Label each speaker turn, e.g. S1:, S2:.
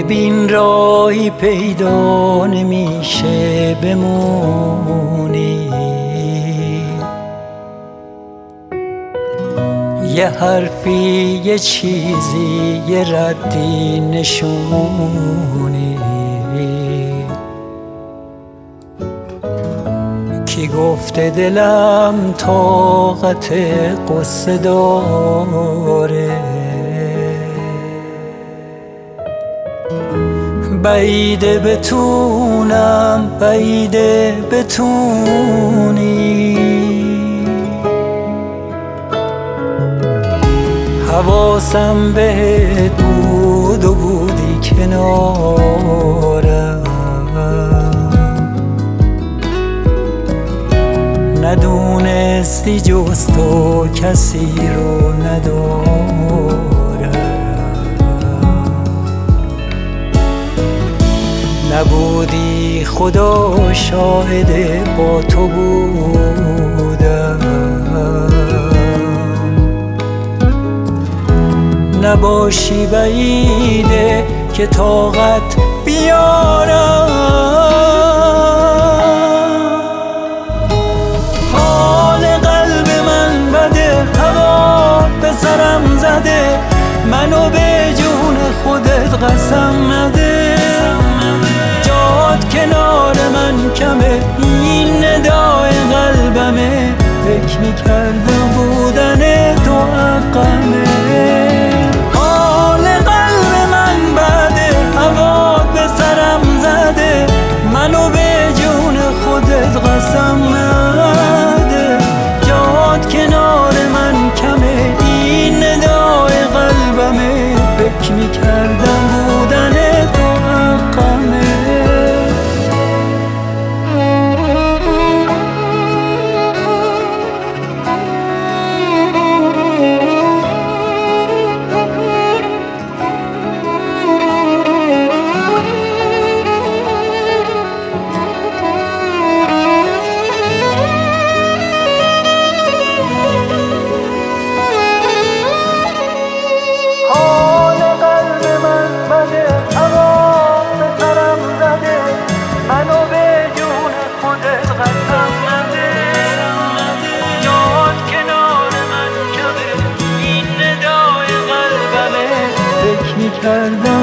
S1: ببین راهی پیدا نمیشه بمونی، یه حرفی یه چیزی یه ردی نشونی. کی گفته دلم طاقت قصه داره، بعیده بتونم بعیده بتونی. حواسم بهت بود و بودی کنارم، ندونستی جز تو کسی رو ندارم. نبودی خدا شاهده با تو بودم، نباشی بعیده که طاقت بیارم. حال قلب من بده، هوا به سرم زده، منو به جون خودت قسم نده. جات کنار من کمه، این ندای قلبمه، فکر میکردم بودن تو حقمه. حال قلب من بده، هوا به سرم زده، منو به جون خودت قسم نده. جات کنار من کمه، این ندای قلبمه، فکر میکردم بودن تو حقمه. کردم